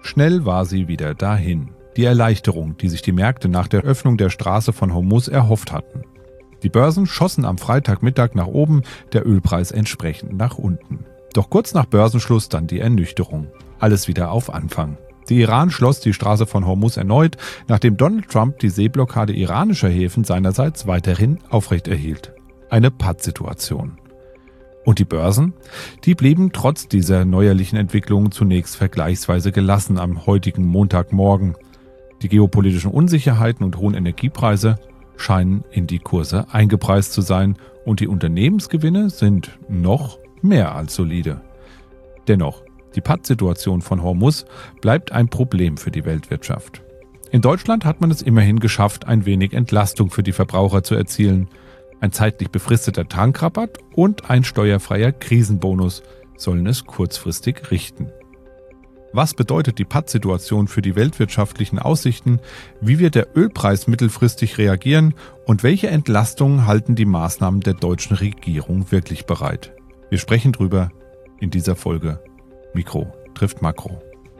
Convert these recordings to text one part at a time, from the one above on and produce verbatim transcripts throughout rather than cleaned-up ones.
Schnell war sie wieder dahin. Die Erleichterung, die sich die Märkte nach der Öffnung der Straße von Hormuz erhofft hatten. Die Börsen schossen am Freitagmittag nach oben, der Ölpreis entsprechend nach unten. Doch kurz nach Börsenschluss dann die Ernüchterung. Alles wieder auf Anfang. Der Iran schloss die Straße von Hormuz erneut, nachdem Donald Trump die Seeblockade iranischer Häfen seinerseits weiterhin aufrechterhielt. Eine Pattsituation. Und die Börsen? Die blieben trotz dieser neuerlichen Entwicklungen zunächst vergleichsweise gelassen am heutigen Montagmorgen. Die geopolitischen Unsicherheiten und hohen Energiepreise scheinen in die Kurse eingepreist zu sein und die Unternehmensgewinne sind noch mehr als solide. Dennoch, die Pattsituation von Hormuz bleibt ein Problem für die Weltwirtschaft. In Deutschland hat man es immerhin geschafft, ein wenig Entlastung für die Verbraucher zu erzielen. Ein zeitlich befristeter Tankrabatt und ein steuerfreier Krisenbonus sollen es kurzfristig richten. Was bedeutet die Pattsituation für die weltwirtschaftlichen Aussichten? Wie wird der Ölpreis mittelfristig reagieren? Und welche Entlastungen halten die Maßnahmen der deutschen Regierung wirklich bereit? Wir sprechen drüber in dieser Folge. Mikro trifft Makro.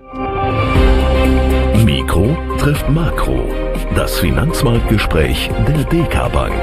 Mikro trifft Makro. Das Finanzmarktgespräch der D K Bank.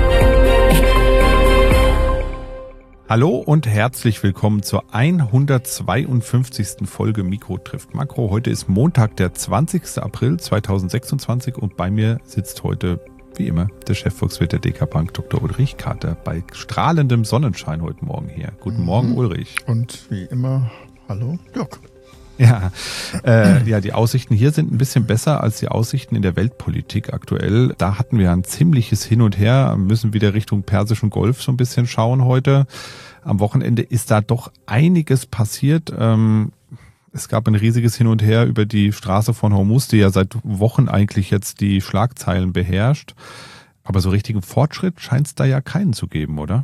Hallo und herzlich willkommen zur hundertzweiundfünfzigsten Folge Mikro trifft Makro. Heute ist Montag, der zwanzigster April zweitausendsechsundzwanzig und bei mir sitzt heute, wie immer, der Chefvolkswirt der D K Bank, Doktor Ulrich Kater, bei strahlendem Sonnenschein heute Morgen hier. Guten Morgen, Ulrich. Und wie immer, hallo, Dirk. Ja, äh, ja, die Aussichten hier sind ein bisschen besser als die Aussichten in der Weltpolitik aktuell. Da hatten wir ein ziemliches Hin und Her, müssen wieder Richtung Persischen Golf so ein bisschen schauen heute. Am Wochenende ist da doch einiges passiert. Ähm, es gab ein riesiges Hin und Her über die Straße von Hormuz, die ja seit Wochen eigentlich jetzt die Schlagzeilen beherrscht. Aber so richtigen Fortschritt scheint es da ja keinen zu geben, oder?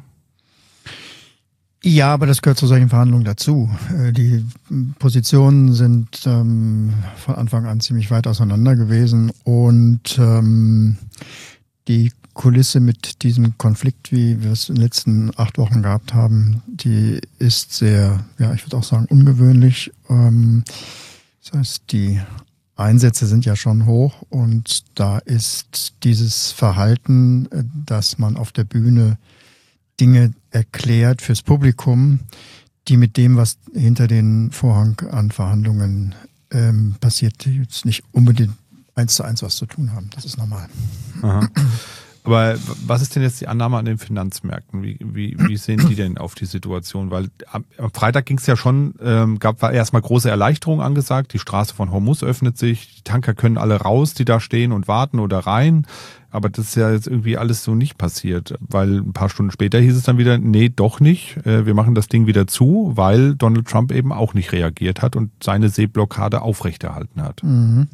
Ja, aber das gehört zu solchen Verhandlungen dazu. Die Positionen sind ähm, von Anfang an ziemlich weit auseinander gewesen und ähm, die Kulisse mit diesem Konflikt, wie wir es in den letzten acht Wochen gehabt haben, die ist sehr, ja, ich würde auch sagen, ungewöhnlich. Ähm, das heißt, die Einsätze sind ja schon hoch und da ist dieses Verhalten, dass man auf der Bühne Dinge erklärt fürs Publikum, die mit dem, was hinter den Vorhang an Verhandlungen ähm, passiert, die jetzt nicht unbedingt eins zu eins was zu tun haben. Das ist normal. Aha. Aber was ist denn jetzt die Annahme an den Finanzmärkten? Wie, wie, wie sehen die denn auf die Situation? Weil am, am Freitag ging es ja schon, ähm, gab war erstmal große Erleichterung angesagt. Die Straße von Hormuz öffnet sich, die Tanker können alle raus, die da stehen und warten oder rein. Aber das ist ja jetzt irgendwie alles so nicht passiert, weil ein paar Stunden später hieß es dann wieder, nee, doch nicht. Wir machen das Ding wieder zu, weil Donald Trump eben auch nicht reagiert hat und seine Seeblockade aufrechterhalten hat. Mhm.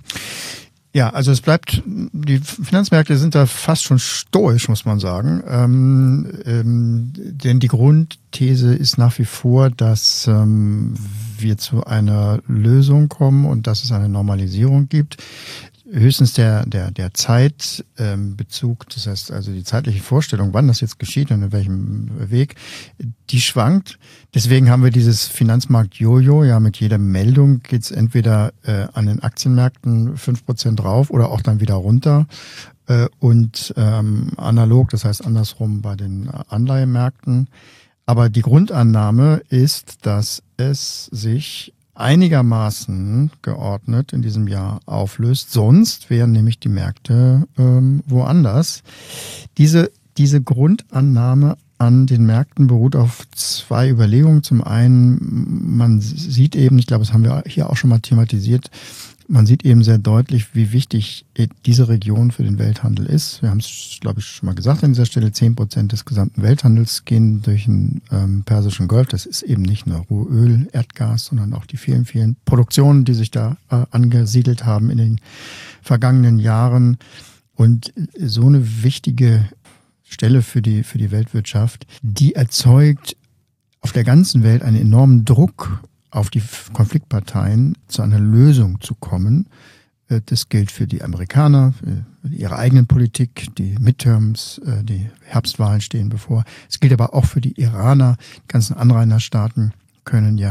Ja, also es bleibt, die Finanzmärkte sind da fast schon stoisch, muss man sagen. Ähm, ähm, denn die Grundthese ist nach wie vor, dass ähm, wir zu einer Lösung kommen und dass es eine Normalisierung gibt. Höchstens der der der Zeitbezug, ähm, das heißt also die zeitliche Vorstellung, wann das jetzt geschieht und in welchem Weg, die schwankt. Deswegen haben wir dieses Finanzmarkt-Jojo. Ja, mit jeder Meldung geht's entweder äh, an den Aktienmärkten fünf Prozent rauf oder auch dann wieder runter. Äh, und ähm, analog, das heißt andersrum bei den Anleihemärkten. Aber die Grundannahme ist, dass es sich einigermaßen geordnet in diesem Jahr auflöst. Sonst wären nämlich die Märkte ähm, woanders. Diese, diese Grundannahme an den Märkten beruht auf zwei Überlegungen. Zum einen, man sieht eben, ich glaube, das haben wir hier auch schon mal thematisiert, man sieht eben sehr deutlich, wie wichtig diese Region für den Welthandel ist. Wir haben es, glaube ich, schon mal gesagt an dieser Stelle, zehn Prozent des gesamten Welthandels gehen durch den ähm, Persischen Golf. Das ist eben nicht nur Rohöl, Erdgas, sondern auch die vielen, vielen Produktionen, die sich da äh, angesiedelt haben in den vergangenen Jahren. Und so eine wichtige Stelle für die, für die Weltwirtschaft, die erzeugt auf der ganzen Welt einen enormen Druck auf die Konfliktparteien, zu einer Lösung zu kommen. Das gilt für die Amerikaner, für ihre eigenen Politik, die Midterms, die Herbstwahlen stehen bevor. Es gilt aber auch für die Iraner. Die ganzen Anrainerstaaten können ja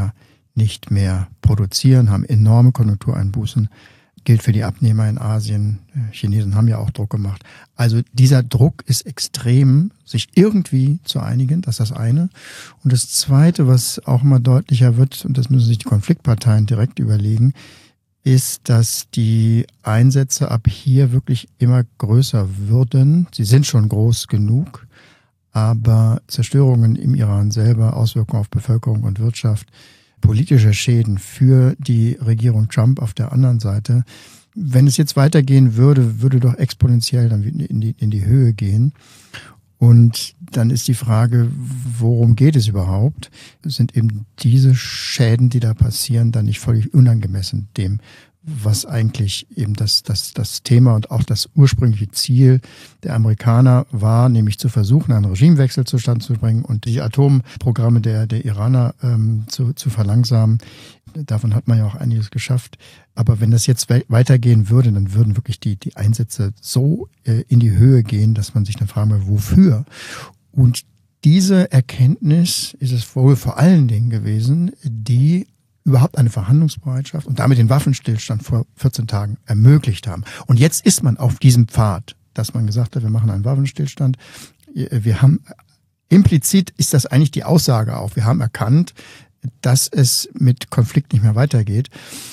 nicht mehr produzieren, haben enorme Konjunktureinbußen. Gilt für die Abnehmer in Asien. Chinesen haben ja auch Druck gemacht. Also dieser Druck ist extrem, sich irgendwie zu einigen. Das ist das eine. Und das Zweite, was auch immer deutlicher wird, und das müssen sich die Konfliktparteien direkt überlegen, ist, dass die Einsätze ab hier wirklich immer größer würden. Sie sind schon groß genug, aber Zerstörungen im Iran selber, Auswirkungen auf Bevölkerung und Wirtschaft, politische Schäden für die Regierung Trump auf der anderen Seite. Wenn es jetzt weitergehen würde, würde doch exponentiell dann in die, in die Höhe gehen. Und dann ist die Frage, worum geht es überhaupt? Sind eben diese Schäden, die da passieren, dann nicht völlig unangemessen dem, was eigentlich eben das, das, das Thema und auch das ursprüngliche Ziel der Amerikaner war, nämlich zu versuchen, einen Regimewechsel zustande zu bringen und die Atomprogramme der, der Iraner ähm, zu, zu verlangsamen. Davon hat man ja auch einiges geschafft. Aber wenn das jetzt we- weitergehen würde, dann würden wirklich die, die Einsätze so äh, in die Höhe gehen, dass man sich dann fragen will, wofür? Und diese Erkenntnis ist es wohl vor allen Dingen gewesen, die überhaupt eine Verhandlungsbereitschaft und damit den Waffenstillstand vor vierzehn Tagen ermöglicht haben. Und jetzt ist man auf diesem Pfad, dass man gesagt hat, wir machen einen Waffenstillstand. Wir haben, implizit ist das eigentlich die Aussage auch, wir haben erkannt, dass es mit Konflikt nicht mehr weitergeht.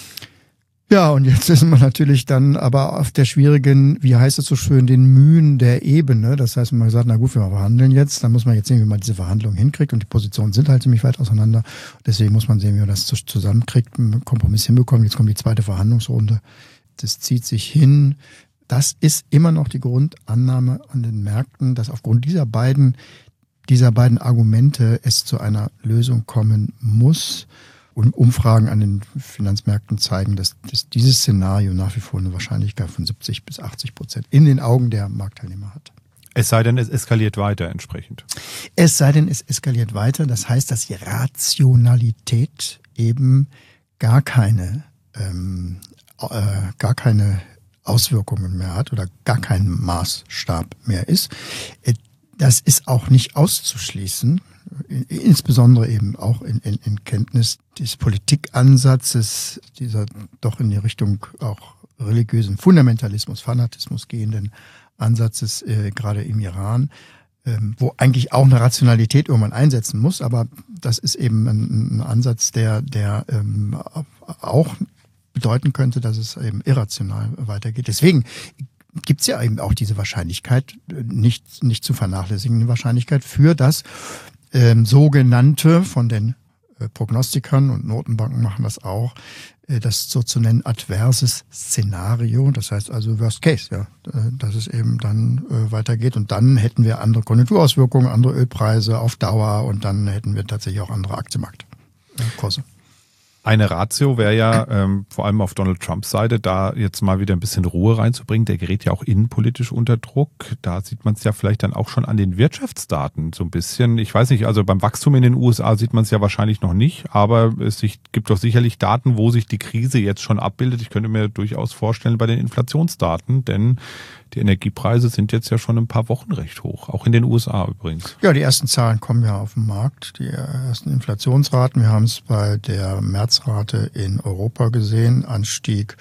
Ja, und jetzt ist man natürlich dann aber auf der schwierigen, wie heißt es so schön, den Mühen der Ebene. Das heißt, wenn man sagt, na gut, wir verhandeln jetzt, dann muss man jetzt sehen, wie man diese Verhandlungen hinkriegt. Und die Positionen sind halt ziemlich weit auseinander. Deswegen muss man sehen, wie man das zusammenkriegt, einen Kompromiss hinbekommt. Jetzt kommt die zweite Verhandlungsrunde. Das zieht sich hin. Das ist immer noch die Grundannahme an den Märkten, dass aufgrund dieser beiden, dieser beiden Argumente es zu einer Lösung kommen muss. Und Umfragen an den Finanzmärkten zeigen, dass, dass dieses Szenario nach wie vor eine Wahrscheinlichkeit von siebzig bis achtzig Prozent in den Augen der Marktteilnehmer hat. Es sei denn, es eskaliert weiter entsprechend. Es sei denn, es eskaliert weiter. Das heißt, dass die Rationalität eben gar keine, ähm, äh, gar keine Auswirkungen mehr hat oder gar kein Maßstab mehr ist. Das ist auch nicht auszuschließen. Insbesondere eben auch in, in, in Kenntnis des Politikansatzes, dieser doch in die Richtung auch religiösen Fundamentalismus, Fanatismus gehenden Ansatzes, äh, gerade im Iran, ähm, wo eigentlich auch eine Rationalität irgendwann einsetzen muss, aber das ist eben ein, ein Ansatz, der, der ähm, auch bedeuten könnte, dass es eben irrational weitergeht. Deswegen gibt es ja eben auch diese Wahrscheinlichkeit, nicht, nicht zu vernachlässigende Wahrscheinlichkeit für das Ähm, sogenannte, von den äh, Prognostikern und Notenbanken machen das auch, äh, das so zu nennen adverses Szenario, das heißt also Worst Case, ja, äh, dass es eben dann äh, weitergeht und dann hätten wir andere Konjunkturauswirkungen, andere Ölpreise auf Dauer und dann hätten wir tatsächlich auch andere Aktienmarktkurse. Eine Ratio wäre ja, ähm, vor allem auf Donald Trumps Seite, da jetzt mal wieder ein bisschen Ruhe reinzubringen. Der gerät ja auch innenpolitisch unter Druck. Da sieht man es ja vielleicht dann auch schon an den Wirtschaftsdaten so ein bisschen. Ich weiß nicht, also beim Wachstum in den U S A sieht man es ja wahrscheinlich noch nicht, aber es gibt doch sicherlich Daten, wo sich die Krise jetzt schon abbildet. Ich könnte mir durchaus vorstellen bei den Inflationsdaten, denn die Energiepreise sind jetzt ja schon ein paar Wochen recht hoch, auch in den U S A übrigens. Ja, die ersten Zahlen kommen ja auf den Markt, die ersten Inflationsraten. Wir haben es bei der Märzrate in Europa gesehen, Anstieg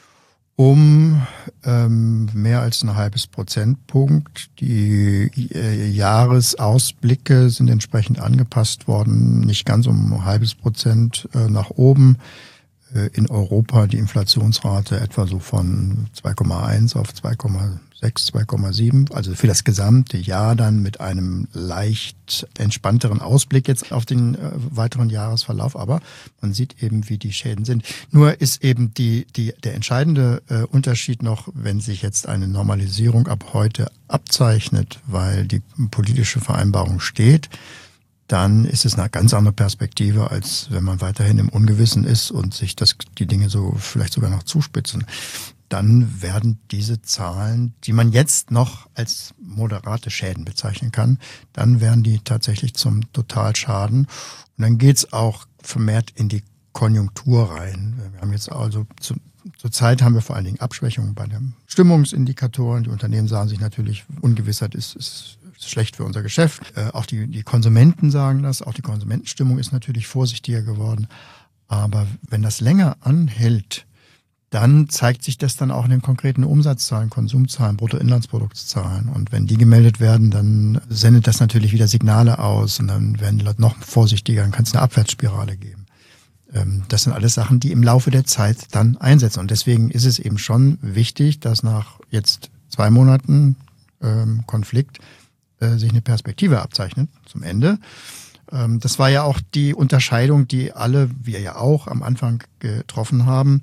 um ähm, mehr als ein halbes Prozentpunkt. Die äh, Jahresausblicke sind entsprechend angepasst worden, nicht ganz um ein halbes Prozent äh, nach oben. In Europa die Inflationsrate etwa so von zwei Komma eins auf zwei Komma sechs, zwei Komma sieben, also für das gesamte Jahr dann mit einem leicht entspannteren Ausblick jetzt auf den äh, weiteren Jahresverlauf, aber man sieht eben, wie die Schäden sind. Nur ist eben die, die, der entscheidende äh, Unterschied noch, wenn sich jetzt eine Normalisierung ab heute abzeichnet, weil die politische Vereinbarung steht, dann ist es eine ganz andere Perspektive, als wenn man weiterhin im Ungewissen ist und sich das, die Dinge so vielleicht sogar noch zuspitzen. Dann werden diese Zahlen, die man jetzt noch als moderate Schäden bezeichnen kann, dann werden die tatsächlich zum Totalschaden. Und dann geht's auch vermehrt in die Konjunktur rein. Wir haben jetzt also zu, zur Zeit haben wir vor allen Dingen Abschwächungen bei den Stimmungsindikatoren. Die Unternehmen sagen sich natürlich, Ungewissheit ist, ist schlecht für unser Geschäft. Äh, auch die, die Konsumenten sagen das. Auch die Konsumentenstimmung ist natürlich vorsichtiger geworden. Aber wenn das länger anhält, dann zeigt sich das dann auch in den konkreten Umsatzzahlen, Konsumzahlen, Bruttoinlandsproduktzahlen. Und wenn die gemeldet werden, dann sendet das natürlich wieder Signale aus und dann werden die Leute noch vorsichtiger, dann kann es eine Abwärtsspirale geben. Das sind alles Sachen, die im Laufe der Zeit dann einsetzen. Und deswegen ist es eben schon wichtig, dass nach jetzt zwei Monaten ähm, Konflikt äh, sich eine Perspektive abzeichnet zum Ende. Ähm, das war ja auch die Unterscheidung, die alle, wir ja auch, am Anfang getroffen haben.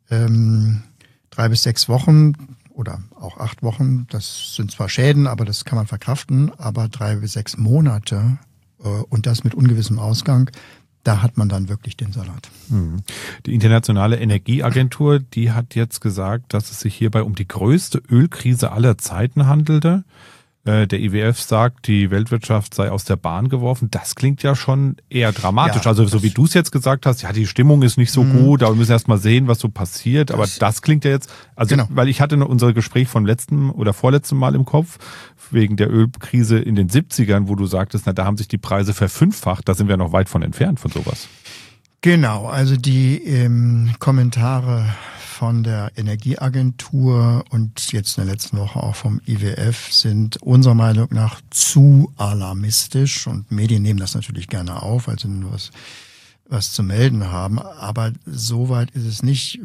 Ähm, drei bis sechs Wochen oder auch acht Wochen, das sind zwar Schäden, aber das kann man verkraften. Aber drei bis sechs Monate äh, und das mit ungewissem Ausgang, da hat man dann wirklich den Salat. Die Internationale Energieagentur, die hat jetzt gesagt, dass es sich hierbei um die größte Ölkrise aller Zeiten handelte. Der I W F sagt, die Weltwirtschaft sei aus der Bahn geworfen. Das klingt ja schon eher dramatisch. Ja, also so wie du es jetzt gesagt hast, ja, die Stimmung ist nicht so mh. gut, aber wir müssen erst mal sehen, was so passiert. Aber das, das klingt ja jetzt, also genau. Weil ich hatte noch unser Gespräch vom letzten oder vorletzten Mal im Kopf, wegen der Ölkrise in den siebzigern, wo du sagtest, na, da haben sich die Preise verfünffacht. Da sind wir noch weit von entfernt von sowas. Genau, also die ähm, Kommentare von der Energieagentur und jetzt in der letzten Woche auch vom I W F sind unserer Meinung nach zu alarmistisch und Medien nehmen das natürlich gerne auf, also nur was, was zu melden haben, aber so weit ist es nicht.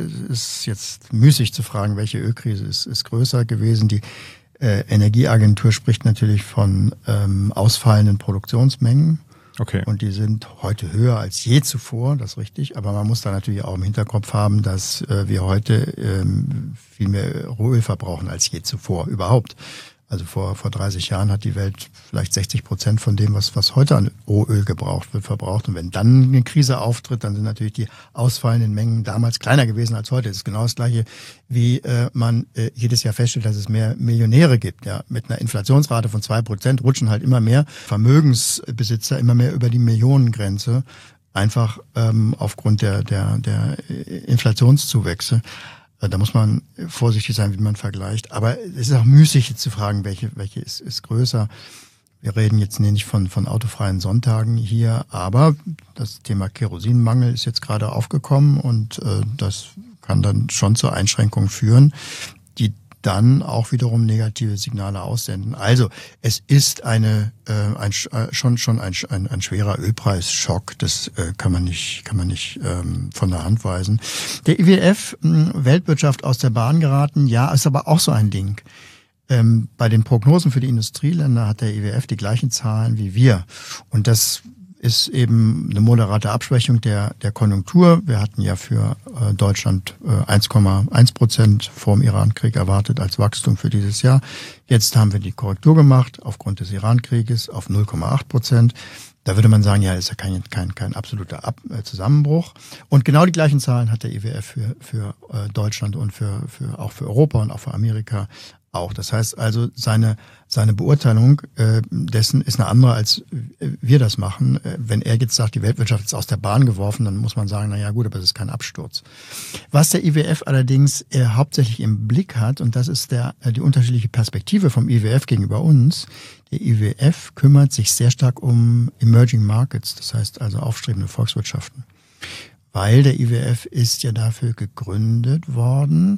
Es ist jetzt müßig zu fragen, welche Ölkrise ist, ist größer gewesen. Die äh, Energieagentur spricht natürlich von ähm, ausfallenden Produktionsmengen. Okay. Und die sind heute höher als je zuvor, das ist richtig. Aber man muss da natürlich auch im Hinterkopf haben, dass äh, wir heute ähm, viel mehr Rohöl verbrauchen als je zuvor überhaupt. Also vor vor dreißig Jahren hat die Welt vielleicht sechzig Prozent von dem, was was heute an Rohöl gebraucht wird, verbraucht. Und wenn dann eine Krise auftritt, dann sind natürlich die ausfallenden Mengen damals kleiner gewesen als heute. Das ist genau das Gleiche, wie äh, man äh, jedes Jahr feststellt, dass es mehr Millionäre gibt. Ja, mit einer Inflationsrate von zwei Prozent rutschen halt immer mehr Vermögensbesitzer immer mehr über die Millionengrenze, einfach ähm, aufgrund der der der Inflationszuwächse. Da muss man vorsichtig sein, wie man vergleicht. Aber es ist auch müßig jetzt zu fragen, welche, welche ist, ist größer. Wir reden jetzt nicht von, von autofreien Sonntagen hier, aber das Thema Kerosinmangel ist jetzt gerade aufgekommen und äh, das kann dann schon zur Einschränkung führen, die dann auch wiederum negative Signale aussenden. Also es ist eine äh, ein, schon schon ein, ein, ein schwerer Ölpreisschock. Das äh, kann man nicht kann man nicht ähm, von der Hand weisen. Der I W F mh, Weltwirtschaft aus der Bahn geraten, ja, ist aber auch so ein Ding. Ähm, bei den Prognosen für die Industrieländer hat der I W F die gleichen Zahlen wie wir und das ist eben eine moderate Abschwächung der der Konjunktur. Wir hatten ja für äh, Deutschland äh, eins Komma eins Prozent vor dem Irankrieg erwartet als Wachstum für dieses Jahr. Jetzt haben wir die Korrektur gemacht aufgrund des Irankrieges auf null Komma acht Prozent. Da würde man sagen, ja, ist ja kein kein kein absoluter Ab- äh, Zusammenbruch. Und genau die gleichen Zahlen hat der I W F für für äh, Deutschland und für für auch für Europa und auch für Amerika auch. Das heißt also, seine seine Beurteilung äh, dessen ist eine andere, als wir das machen. Äh, wenn er jetzt sagt, die Weltwirtschaft ist aus der Bahn geworfen, dann muss man sagen, na ja gut, aber es ist kein Absturz. Was der I W F allerdings äh, hauptsächlich im Blick hat, und das ist der äh, die unterschiedliche Perspektive vom I W F gegenüber uns, der I W F kümmert sich sehr stark um Emerging Markets, das heißt also aufstrebende Volkswirtschaften. Weil der I W F ist ja dafür gegründet worden,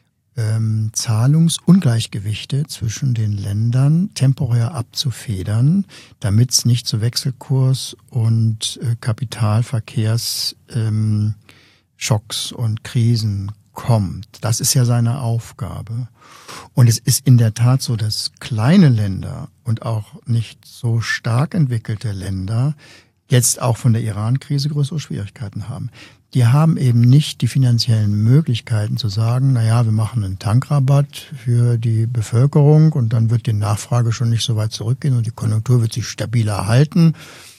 Ähm, Zahlungsungleichgewichte zwischen den Ländern temporär abzufedern, damit es nicht zu Wechselkurs- und äh, Kapitalverkehrsschocks ähm, und Krisen kommt. Das ist ja seine Aufgabe. Und es ist in der Tat so, dass kleine Länder und auch nicht so stark entwickelte Länder jetzt auch von der Iran-Krise größere Schwierigkeiten haben. Die haben eben nicht die finanziellen Möglichkeiten zu sagen, na ja, wir machen einen Tankrabatt für die Bevölkerung und dann wird die Nachfrage schon nicht so weit zurückgehen und die Konjunktur wird sich stabiler halten.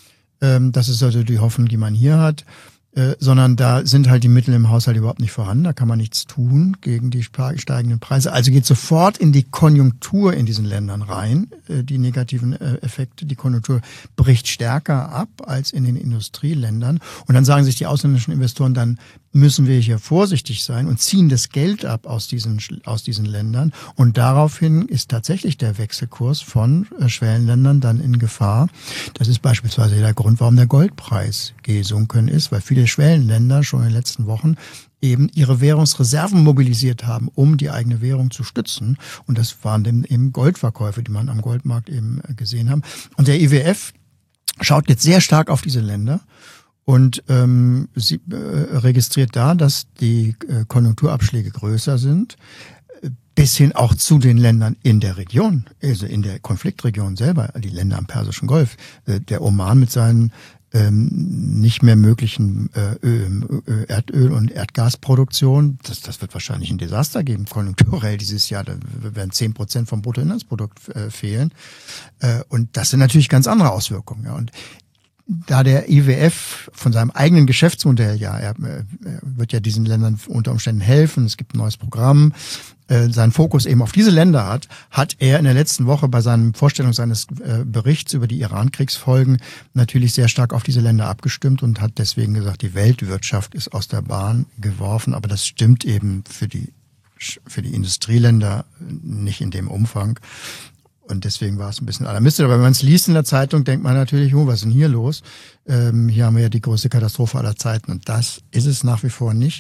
Das ist also die Hoffnung, die man hier hat. Sondern da sind halt die Mittel im Haushalt überhaupt nicht vorhanden. Da kann man nichts tun gegen die steigenden Preise. Also geht sofort in die Konjunktur in diesen Ländern rein, die negativen Effekte. Die Konjunktur bricht stärker ab als in den Industrieländern. Und dann sagen sich die ausländischen Investoren, dann müssen wir hier vorsichtig sein und ziehen das Geld ab aus diesen, aus diesen Ländern. Und daraufhin ist tatsächlich der Wechselkurs von Schwellenländern dann in Gefahr. Das ist beispielsweise der Grund, warum der Goldpreis gesunken ist, weil viele Schwellenländer schon in den letzten Wochen eben ihre Währungsreserven mobilisiert haben, um die eigene Währung zu stützen. Und das waren dann eben Goldverkäufe, die man am Goldmarkt eben gesehen haben. Und der I W F schaut jetzt sehr stark auf diese Länder und ähm, sie äh, registriert da, dass die äh, Konjunkturabschläge größer sind, bis hin auch zu den Ländern in der Region, also in der Konfliktregion selber, die Länder am Persischen Golf. Äh, der Oman mit seinen ähm, nicht mehr möglichen äh, Öl, Erdöl- und Erdgasproduktion, das, das wird wahrscheinlich ein Desaster geben, konjunkturell dieses Jahr. Da werden zehn Prozent vom Bruttoinlandsprodukt äh, fehlen. Äh, und das sind natürlich ganz andere Auswirkungen. Ja. Und da der I W F von seinem eigenen Geschäftsmodell, ja, er, er wird ja diesen Ländern unter Umständen helfen, es gibt ein neues Programm, äh, seinen Fokus eben auf diese Länder hat, hat er in der letzten Woche bei seiner Vorstellung seines äh, Berichts über die Iran-Kriegsfolgen natürlich sehr stark auf diese Länder abgestimmt und hat deswegen gesagt, die Weltwirtschaft ist aus der Bahn geworfen, aber das stimmt eben für die, für die Industrieländer nicht in dem Umfang. Und deswegen war es ein bisschen alarmistisch. Aber wenn man es liest in der Zeitung, denkt man natürlich, oh, was ist denn hier los? Ähm, hier haben wir ja die größte Katastrophe aller Zeiten. Und das ist es nach wie vor nicht.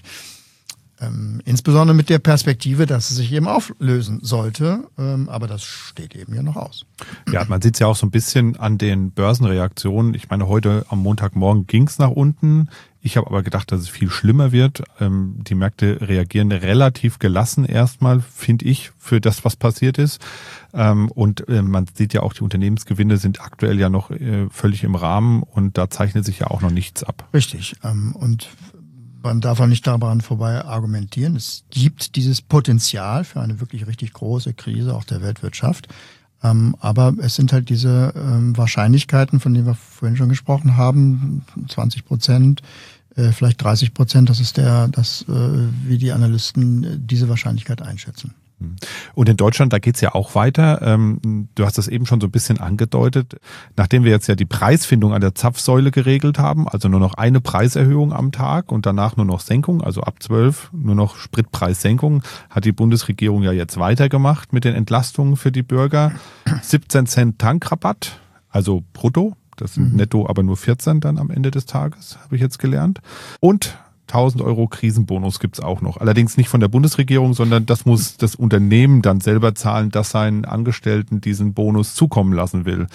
Ähm, insbesondere mit der Perspektive, dass es sich eben auflösen sollte. Ähm, aber das steht eben ja noch aus. Ja, man sieht es ja auch so ein bisschen an den Börsenreaktionen. Ich meine, heute am Montagmorgen ging es nach unten. Ich habe aber gedacht, dass es viel schlimmer wird. Ähm, die Märkte reagieren relativ gelassen erstmal, finde ich, für das, was passiert ist. Ähm, und äh, man sieht ja auch, die Unternehmensgewinne sind aktuell ja noch äh, völlig im Rahmen und da zeichnet sich ja auch noch nichts ab. Richtig. Ähm, und man darf auch nicht daran vorbei argumentieren. Es gibt dieses Potenzial für eine wirklich richtig große Krise auch der Weltwirtschaft. Ähm, aber es sind halt diese ähm, Wahrscheinlichkeiten, von denen wir vorhin schon gesprochen haben, zwanzig Prozent, äh, vielleicht dreißig Prozent, das ist der, das, äh, wie die Analysten äh, diese Wahrscheinlichkeit einschätzen. Und in Deutschland, da geht's ja auch weiter. Ähm, du hast das eben schon so ein bisschen angedeutet. Nachdem wir jetzt ja die Preisfindung an der Zapfsäule geregelt haben, also nur noch eine Preiserhöhung am Tag und danach nur noch Senkung, also ab zwölf nur noch Spritpreissenkung, hat die Bundesregierung ja jetzt weitergemacht mit den Entlastungen für die Bürger. siebzehn Cent Tankrabatt, also brutto. Das sind mhm. netto aber nur vierzehn dann am Ende des Tages, habe ich jetzt gelernt. Und tausend Euro Krisenbonus gibt's auch noch. Allerdings nicht von der Bundesregierung, sondern das muss das Unternehmen dann selber zahlen, das seinen Angestellten diesen Bonus zukommen lassen will.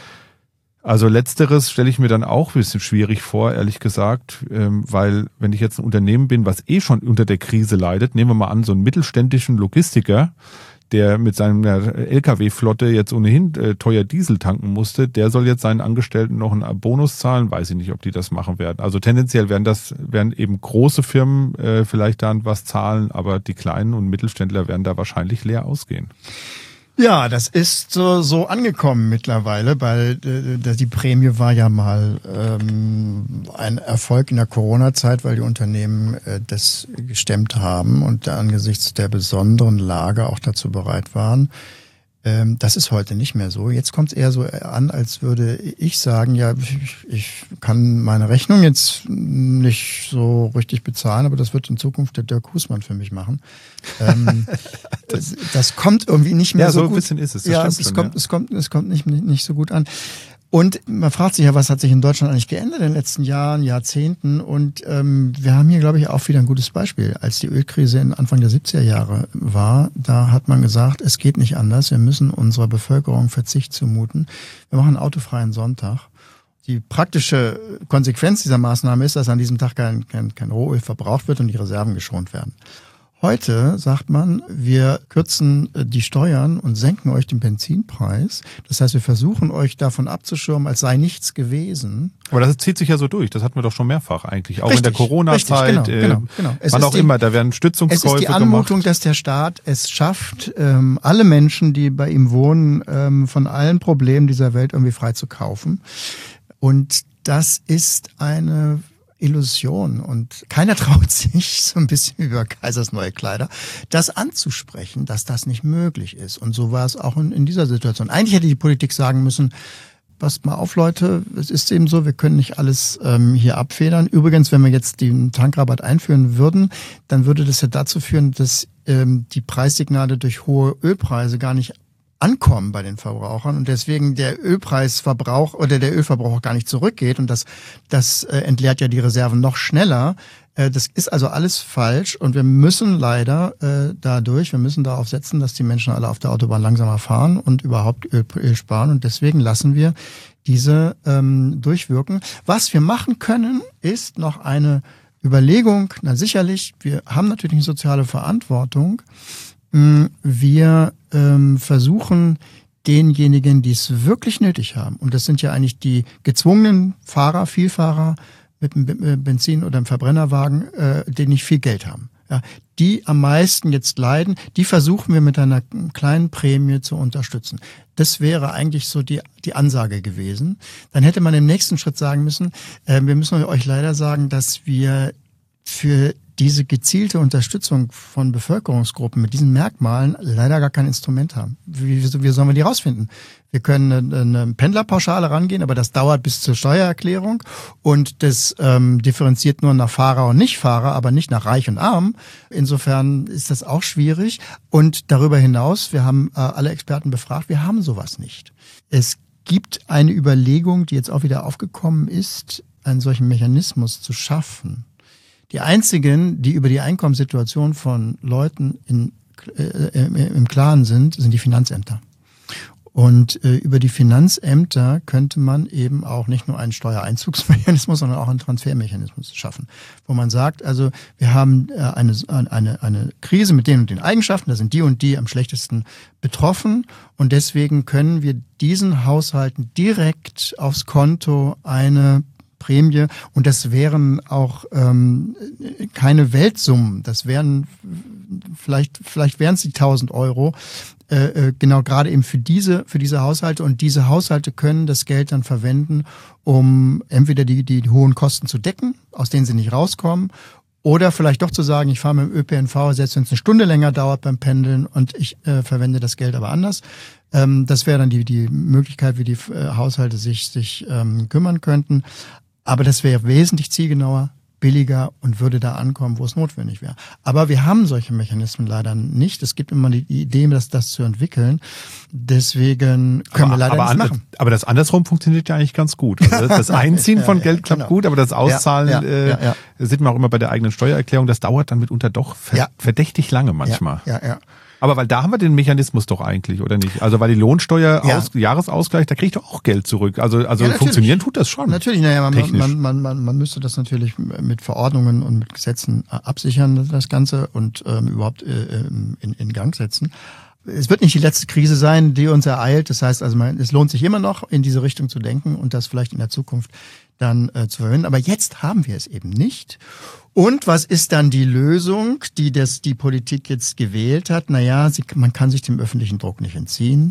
Also letzteres stelle ich mir dann auch ein bisschen schwierig vor, ehrlich gesagt, weil wenn ich jetzt ein Unternehmen bin, was eh schon unter der Krise leidet, nehmen wir mal an, so einen mittelständischen Logistiker, der mit seiner L K W-Flotte jetzt ohnehin äh, teuer Diesel tanken musste, der soll jetzt seinen Angestellten noch einen Bonus zahlen. Weiß ich nicht, ob die das machen werden. Also tendenziell werden das werden eben große Firmen äh, vielleicht dann was zahlen, aber die kleinen und Mittelständler werden da wahrscheinlich leer ausgehen. Ja, das ist so, so angekommen mittlerweile, weil äh, die Prämie war ja mal ähm, ein Erfolg in der Corona-Zeit, weil die Unternehmen äh, das gestemmt haben und angesichts der besonderen Lage auch dazu bereit waren. Ähm, das ist heute nicht mehr so. Jetzt kommt es eher so an, als würde ich sagen, ja, ich, ich kann meine Rechnung jetzt nicht so richtig bezahlen, aber das wird in Zukunft der Dirk Husmann für mich machen. Ähm, das, das kommt irgendwie nicht mehr ja, so, so gut. Ja, so ein bisschen ist es. Das ja, es, es, kommt, es kommt, es kommt nicht, nicht so gut an. Und man fragt sich ja, was hat sich in Deutschland eigentlich geändert in den letzten Jahren, Jahrzehnten? Und ähm, wir haben hier, glaube ich, auch wieder ein gutes Beispiel. Als die Ölkrise in Anfang der siebziger Jahre war, da hat man gesagt, es geht nicht anders. Wir müssen unserer Bevölkerung Verzicht zumuten. Wir machen einen autofreien Sonntag. Die praktische Konsequenz dieser Maßnahme ist, dass an diesem Tag kein, kein, kein Rohöl verbraucht wird und die Reserven geschont werden. Heute sagt man, wir kürzen die Steuern und senken euch den Benzinpreis. Das heißt, wir versuchen euch davon abzuschirmen, als sei nichts gewesen. Aber das zieht sich ja so durch. Das hatten wir doch schon mehrfach eigentlich. Auch richtig, in der Corona-Zeit. Richtig, genau, genau, genau. Es wann auch die, immer, da werden Stützungskäufe gemacht. Es ist die Anmutung, gemacht. dass der Staat es schafft, ähm, alle Menschen, die bei ihm wohnen, ähm, von allen Problemen dieser Welt irgendwie frei zu kaufen. Und das ist eine Illusion und keiner traut sich, so ein bisschen über Kaisers neue Kleider, das anzusprechen, dass das nicht möglich ist. Und so war es auch in, in dieser Situation. Eigentlich hätte die Politik sagen müssen, passt mal auf, Leute, es ist eben so, wir können nicht alles ähm, hier abfedern. Übrigens, wenn wir jetzt den Tankrabatt einführen würden, dann würde das ja dazu führen, dass ähm, die Preissignale durch hohe Ölpreise gar nicht ankommen bei den Verbrauchern und deswegen der Ölpreisverbrauch oder der Ölverbrauch gar nicht zurückgeht und das, das äh, entleert ja die Reserven noch schneller. Äh, das ist also alles falsch und wir müssen leider äh, dadurch, wir müssen darauf setzen, dass die Menschen alle auf der Autobahn langsamer fahren und überhaupt Öl, Öl sparen und deswegen lassen wir diese ähm, durchwirken. Was wir machen können, ist noch eine Überlegung, na sicherlich, wir haben natürlich eine soziale Verantwortung. Wir ähm, versuchen, denjenigen, die es wirklich nötig haben, und das sind ja eigentlich die gezwungenen Fahrer, Vielfahrer mit einem Benzin- oder einem Verbrennerwagen, äh, die nicht viel Geld haben, ja, die am meisten jetzt leiden, die versuchen wir mit einer kleinen Prämie zu unterstützen. Das wäre eigentlich so die, die Ansage gewesen. Dann hätte man im nächsten Schritt sagen müssen, äh, wir müssen euch leider sagen, dass wir für diese gezielte Unterstützung von Bevölkerungsgruppen mit diesen Merkmalen leider gar kein Instrument haben. Wie, wie sollen wir die rausfinden? Wir können eine, eine Pendlerpauschale rangehen, aber das dauert bis zur Steuererklärung und das ähm, differenziert nur nach Fahrer und Nichtfahrer, aber nicht nach Reich und Arm. Insofern ist das auch schwierig. Und darüber hinaus, wir haben äh, alle Experten befragt, wir haben sowas nicht. Es gibt eine Überlegung, die jetzt auch wieder aufgekommen ist, einen solchen Mechanismus zu schaffen. Die einzigen, die über die Einkommenssituation von Leuten in, äh, im Klaren sind, sind die Finanzämter. Und äh, über die Finanzämter könnte man eben auch nicht nur einen Steuereinzugsmechanismus, sondern auch einen Transfermechanismus schaffen, wo man sagt, also wir haben äh, eine, eine, eine Krise mit den und den Eigenschaften, da sind die und die am schlechtesten betroffen und deswegen können wir diesen Haushalten direkt aufs Konto eine Prämie und das wären auch ähm, keine Weltsummen, das wären vielleicht vielleicht wären es die tausend Euro, äh, genau gerade eben für diese für diese Haushalte und diese Haushalte können das Geld dann verwenden, um entweder die die hohen Kosten zu decken, aus denen sie nicht rauskommen, oder vielleicht doch zu sagen, ich fahre mit dem Ö P N V, selbst wenn es eine Stunde länger dauert beim Pendeln und ich äh, verwende das Geld aber anders. Ähm, das wäre dann die die Möglichkeit, wie die äh, Haushalte sich sich ähm, kümmern könnten. Aber das wäre wesentlich zielgenauer, billiger und würde da ankommen, wo es notwendig wäre. Aber wir haben solche Mechanismen leider nicht. Es gibt immer die Idee, das, das zu entwickeln. Deswegen können aber, wir leider aber nichts an, machen. Aber das andersrum funktioniert ja eigentlich ganz gut. Also das Einziehen von Geld klappt genau. gut, aber das Auszahlen, ja, ja, äh, ja, ja. sieht man auch immer bei der eigenen Steuererklärung, das dauert dann mitunter doch ver- ja. verdächtig lange manchmal. Ja, ja, ja. Aber weil da haben wir den Mechanismus doch eigentlich, oder nicht? Also weil die Lohnsteuer, ja. Aus, Jahresausgleich, da kriege ich doch auch Geld zurück. Also also ja, funktionieren tut das schon. Natürlich, naja, man, man, man, man, man müsste das natürlich mit Verordnungen und mit Gesetzen absichern, das Ganze, und ähm, überhaupt äh, in, in Gang setzen. Es wird nicht die letzte Krise sein, die uns ereilt. Das heißt also, man, es lohnt sich immer noch, in diese Richtung zu denken und das vielleicht in der Zukunft dann äh, zu verwenden. Aber jetzt haben wir es eben nicht. Und was ist dann die Lösung, die das die Politik jetzt gewählt hat? Naja, sie, man kann sich dem öffentlichen Druck nicht entziehen.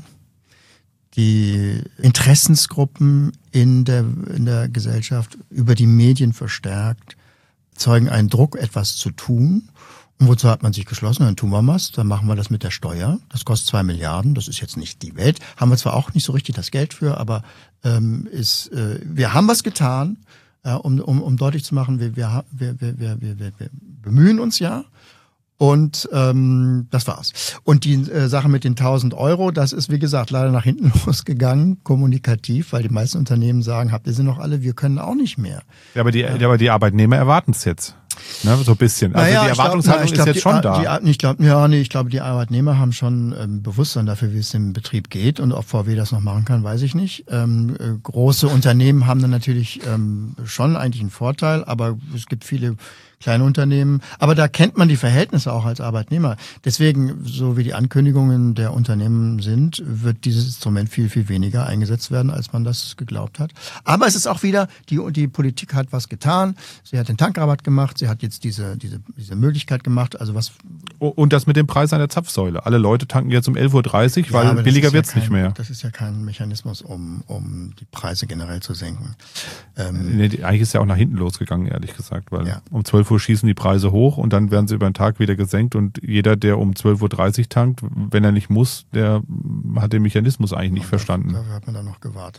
Die Interessensgruppen in der, in der Gesellschaft über die Medien verstärkt zeugen einen Druck, etwas zu tun. Und wozu hat man sich geschlossen? Dann tun wir was, dann machen wir das mit der Steuer. Das kostet zwei Milliarden, das ist jetzt nicht die Welt. Haben wir zwar auch nicht so richtig das Geld für, aber ähm, ist, äh, wir haben was getan, äh, um, um, um deutlich zu machen, wir, wir, wir, wir, wir, wir, wir bemühen uns ja. Und ähm, das war's. Und die äh, Sache mit den tausend Euro, das ist, wie gesagt, leider nach hinten losgegangen, kommunikativ, weil die meisten Unternehmen sagen, habt ihr sie noch alle, wir können auch nicht mehr. Ja, aber die, ja. aber die Arbeitnehmer erwarten es jetzt. Ne, so ein bisschen. Also naja, die Erwartungshaltung ich glaub, na, ist ich glaub, jetzt die, schon da. Die, ich glaube, ja, nee, ich glaube, die Arbeitnehmer haben schon ähm, Bewusstsein dafür, wie es im Betrieb geht. Und ob V W das noch machen kann, weiß ich nicht. Ähm, äh, große Unternehmen haben dann natürlich ähm, schon eigentlich einen Vorteil, aber es gibt viele kleine Unternehmen. Aber da kennt man die Verhältnisse auch als Arbeitnehmer. Deswegen, so wie die Ankündigungen der Unternehmen sind, wird dieses Instrument viel, viel weniger eingesetzt werden, als man das geglaubt hat. Aber es ist auch wieder, die, die Politik hat was getan. Sie hat den Tankrabatt gemacht. Sie hat jetzt diese, diese, diese Möglichkeit gemacht. Also was. Und das mit dem Preis an der Zapfsäule. Alle Leute tanken jetzt um elf Uhr dreißig, weil ja, billiger ja wird's kein, nicht mehr. Das ist ja kein Mechanismus, um, um die Preise generell zu senken. Ähm, nee, eigentlich ist ja auch nach hinten losgegangen, ehrlich gesagt, weil ja. um zwölf Uhr schießen die Preise hoch und dann werden sie über den Tag wieder gesenkt und jeder, der um zwölf Uhr dreißig tankt, wenn er nicht muss, der hat den Mechanismus eigentlich nicht und verstanden. Dafür hat man dann noch gewartet, ja.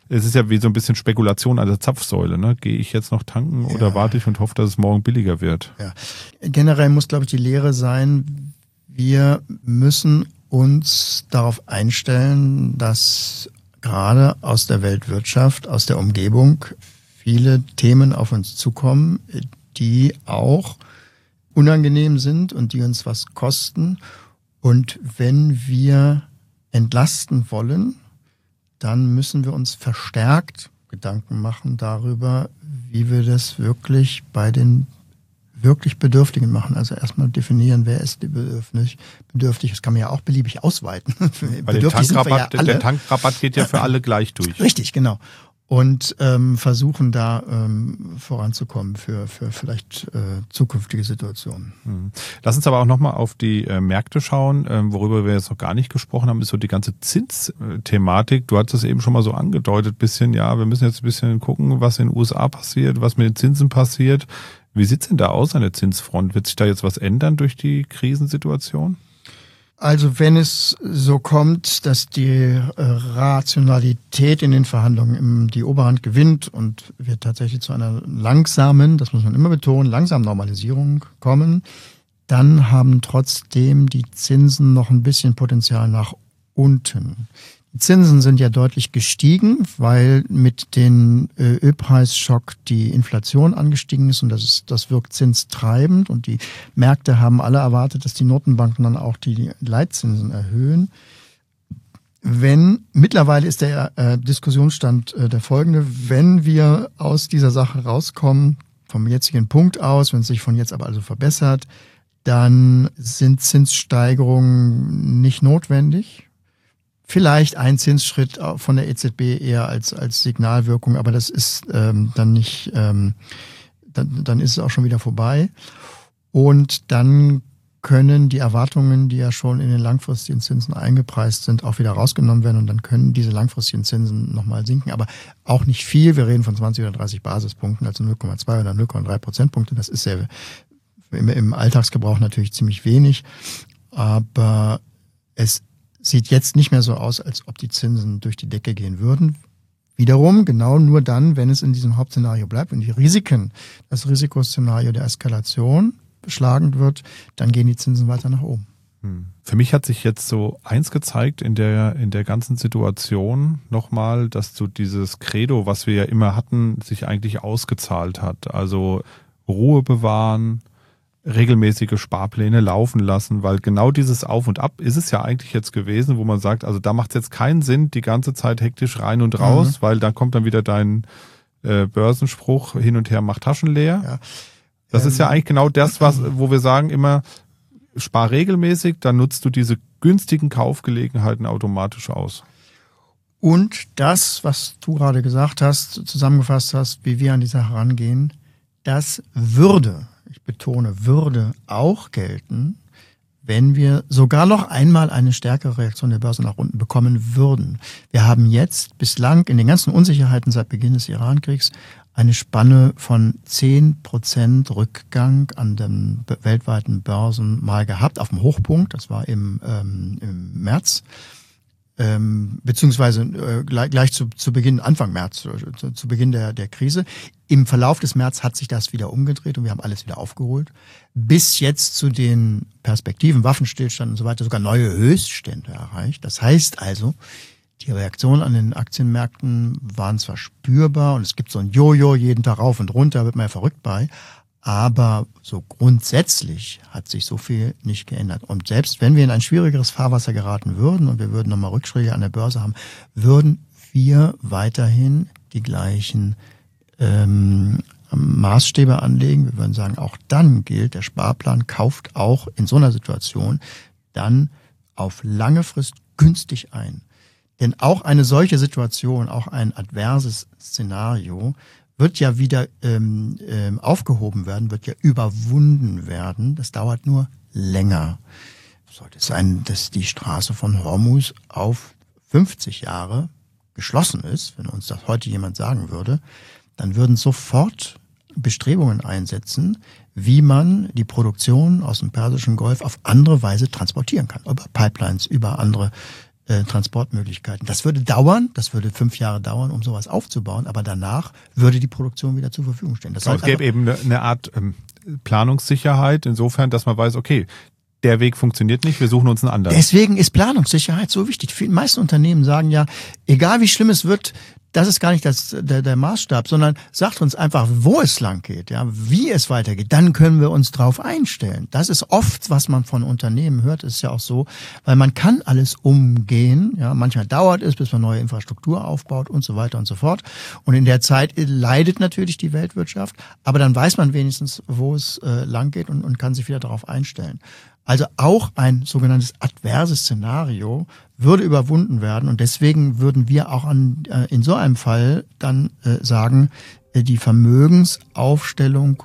es ist ja wie so ein bisschen Spekulation an der Zapfsäule. Ne? Gehe ich jetzt noch tanken oder ja. warte ich und hoffe, dass es morgen billiger wird? Ja. Generell muss, glaube ich, die Lehre sein, wir müssen uns darauf einstellen, dass gerade aus der Weltwirtschaft, aus der Umgebung viele Themen auf uns zukommen, die auch unangenehm sind und die uns was kosten. Und wenn wir entlasten wollen, dann müssen wir uns verstärkt Gedanken machen darüber, wie wir das wirklich bei den wirklich Bedürftigen machen. Also erstmal definieren, wer ist die bedürftig. Bedürftig, das kann man ja auch beliebig ausweiten. Bei den Tankrabatt, ja der Tankrabatt geht ja für alle gleich durch. Richtig, genau. Und ähm, versuchen da ähm, voranzukommen für, für vielleicht äh, zukünftige Situationen. Mhm. Lass uns aber auch nochmal auf die äh, Märkte schauen. Ähm, worüber wir jetzt noch gar nicht gesprochen haben, ist so die ganze Zinsthematik. Du hattest es eben schon mal so angedeutet, bisschen, ja, wir müssen jetzt ein bisschen gucken, was in den U S A passiert, was mit den Zinsen passiert. Wie sieht's denn da aus an der Zinsfront? Wird sich da jetzt was ändern durch die Krisensituation? Also wenn es so kommt, dass die äh, Rationalität in den Verhandlungen im, die Oberhand gewinnt und wir tatsächlich zu einer langsamen, das muss man immer betonen, langsamen Normalisierung kommen, dann haben trotzdem die Zinsen noch ein bisschen Potenzial nach unten. Die Zinsen sind ja deutlich gestiegen, weil mit dem Ölpreisschock die Inflation angestiegen ist und das ist, das wirkt zinstreibend und die Märkte haben alle erwartet, dass die Notenbanken dann auch die Leitzinsen erhöhen. Wenn, mittlerweile ist der äh, Diskussionsstand äh, der folgende, wenn wir aus dieser Sache rauskommen, vom jetzigen Punkt aus, wenn es sich von jetzt aber also verbessert, dann sind Zinssteigerungen nicht notwendig. Vielleicht ein Zinsschritt von der E Z B eher als als Signalwirkung, aber das ist ähm, dann nicht, ähm, dann, dann ist es auch schon wieder vorbei. Und dann können die Erwartungen, die ja schon in den langfristigen Zinsen eingepreist sind, auch wieder rausgenommen werden und dann können diese langfristigen Zinsen nochmal sinken, aber auch nicht viel. Wir reden von zwanzig oder dreißig Basispunkten, also null Komma zwei oder null Komma drei Prozentpunkte. Das ist sehr im, im Alltagsgebrauch natürlich ziemlich wenig, aber es sieht jetzt nicht mehr so aus, als ob die Zinsen durch die Decke gehen würden. Wiederum genau nur dann, wenn es in diesem Hauptszenario bleibt und die Risiken, das Risikoszenario der Eskalation beschlagen wird, dann gehen die Zinsen weiter nach oben. Für mich hat sich jetzt so eins gezeigt in der in der ganzen Situation nochmal, dass so dieses Credo, was wir ja immer hatten, sich eigentlich ausgezahlt hat. Also Ruhe bewahren, regelmäßige Sparpläne laufen lassen, weil genau dieses Auf und Ab ist es ja eigentlich jetzt gewesen, wo man sagt, also da macht es jetzt keinen Sinn, die ganze Zeit hektisch rein und raus, mhm. weil dann kommt dann wieder dein äh, Börsenspruch, hin und her macht Taschen leer. Ja. Das ähm, ist ja eigentlich genau das, was, wo wir sagen immer, spar regelmäßig, dann nutzt du diese günstigen Kaufgelegenheiten automatisch aus. Und das, was du gerade gesagt hast, zusammengefasst hast, wie wir an die Sache rangehen, das würde, ich betone, würde auch gelten, wenn wir sogar noch einmal eine stärkere Reaktion der Börse nach unten bekommen würden. Wir haben jetzt bislang in den ganzen Unsicherheiten seit Beginn des Iran-Kriegs eine Spanne von zehn Prozent Rückgang an den weltweiten Börsen mal gehabt, auf dem Hochpunkt, das war im, ähm, im März. Ähm, beziehungsweise äh, gleich, gleich zu, zu Beginn, Anfang März, zu, zu Beginn der, der Krise. Im Verlauf des März hat sich das wieder umgedreht und wir haben alles wieder aufgeholt. Bis jetzt zu den Perspektiven, Waffenstillstand und so weiter, sogar neue Höchststände erreicht. Das heißt also, die Reaktionen an den Aktienmärkten waren zwar spürbar und es gibt so ein Jojo jeden Tag rauf und runter, wird man ja verrückt bei. Aber so grundsätzlich hat sich so viel nicht geändert. Und selbst wenn wir in ein schwierigeres Fahrwasser geraten würden und wir würden nochmal Rückschläge an der Börse haben, würden wir weiterhin die gleichen ähm, Maßstäbe anlegen. Wir würden sagen, auch dann gilt, der Sparplan kauft auch in so einer Situation dann auf lange Frist günstig ein. Denn auch eine solche Situation, auch ein adverses Szenario, wird ja wieder ähm, ähm, aufgehoben werden, wird ja überwunden werden. Das dauert nur länger. Sollte es sein, dass die Straße von Hormuz auf fünfzig Jahre geschlossen ist, wenn uns das heute jemand sagen würde, dann würden sofort Bestrebungen einsetzen, wie man die Produktion aus dem Persischen Golf auf andere Weise transportieren kann. Über Pipelines, über andere äh, Transportmöglichkeiten. Das würde dauern, das würde fünf Jahre dauern, um sowas aufzubauen, aber danach würde die Produktion wieder zur Verfügung stehen. Das heißt, es gäbe eben eine, eine Art ähm, Planungssicherheit, insofern, dass man weiß, okay, der Weg funktioniert nicht, wir suchen uns einen anderen. Deswegen ist Planungssicherheit so wichtig. Die meisten Unternehmen sagen ja, egal wie schlimm es wird, das ist gar nicht das, der, der Maßstab, sondern sagt uns einfach, wo es lang geht, ja, wie es weitergeht. Dann können wir uns drauf einstellen. Das ist oft, was man von Unternehmen hört, ist ja auch so, weil man kann alles umgehen. Ja, manchmal dauert es, bis man neue Infrastruktur aufbaut und so weiter und so fort. Und in der Zeit leidet natürlich die Weltwirtschaft, aber dann weiß man wenigstens, wo es äh, lang geht und, und kann sich wieder darauf einstellen. Also auch ein sogenanntes adverses Szenario würde überwunden werden und deswegen würden wir auch an, äh, in so einem Fall dann äh, sagen, äh, die Vermögensaufstellung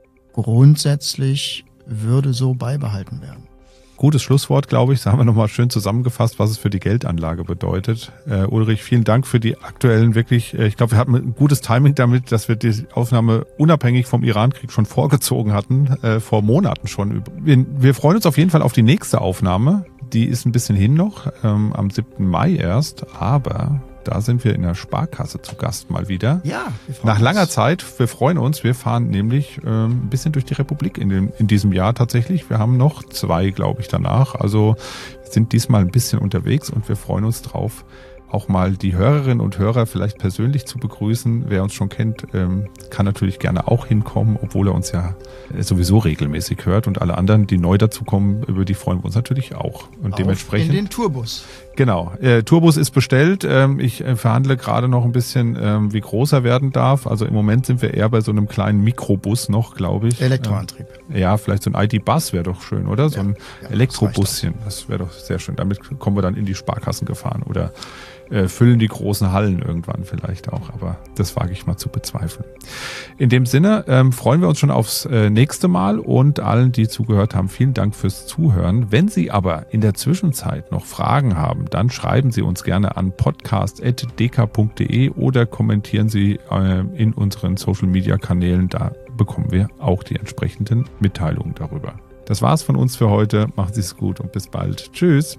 grundsätzlich würde so beibehalten werden. Gutes Schlusswort, glaube ich. Da haben wir nochmal schön zusammengefasst, was es für die Geldanlage bedeutet. Äh, Ulrich, vielen Dank für die aktuellen wirklich, äh, ich glaube, wir hatten ein gutes Timing damit, dass wir die Aufnahme unabhängig vom Irankrieg schon vorgezogen hatten, äh, vor Monaten schon. Wir, wir freuen uns auf jeden Fall auf die nächste Aufnahme. Die ist ein bisschen hin noch, ähm, am siebten Mai erst, aber da sind wir in der Sparkasse zu Gast mal wieder. Ja, wir freuen Nach uns. langer Zeit, wir freuen uns, wir fahren nämlich ähm, ein bisschen durch die Republik in, dem, in diesem Jahr tatsächlich. Wir haben noch zwei, glaube ich, danach. Also wir sind diesmal ein bisschen unterwegs und wir freuen uns drauf, auch mal die Hörerinnen und Hörer vielleicht persönlich zu begrüßen. Wer uns schon kennt, ähm, kann natürlich gerne auch hinkommen, obwohl er uns ja sowieso regelmäßig hört. Und alle anderen, die neu dazukommen, über die freuen wir uns natürlich auch. Und Auf dementsprechend in den Tourbus. Genau, äh, Tourbus ist bestellt. Ähm, ich äh, verhandle gerade noch ein bisschen, ähm, wie groß er werden darf. Also im Moment sind wir eher bei so einem kleinen Mikrobus noch, glaube ich. Elektroantrieb. Ähm, ja, vielleicht so ein I D-Bus wäre doch schön, oder? So ja, ein ja, Elektrobusschen, das wäre doch sehr schön. Damit kommen wir dann in die Sparkassen gefahren oder äh, füllen die großen Hallen irgendwann vielleicht auch. Aber das wage ich mal zu bezweifeln. In dem Sinne ähm, freuen wir uns schon aufs äh, nächste Mal und allen, die zugehört haben, vielen Dank fürs Zuhören. Wenn Sie aber in der Zwischenzeit noch Fragen haben, dann schreiben Sie uns gerne an podcast at d k punkt d e oder kommentieren Sie äh, in unseren Social-Media-Kanälen. Da bekommen wir auch die entsprechenden Mitteilungen darüber. Das war's von uns für heute. Machen Sie es gut und bis bald. Tschüss.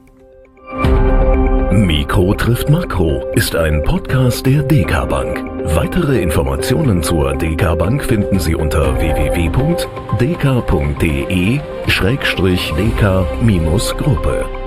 Mikro trifft Makro ist ein Podcast der D K Bank. Weitere Informationen zur D K Bank finden Sie unter w w w punkt d k punkt d e schrägstrich d k Gruppe.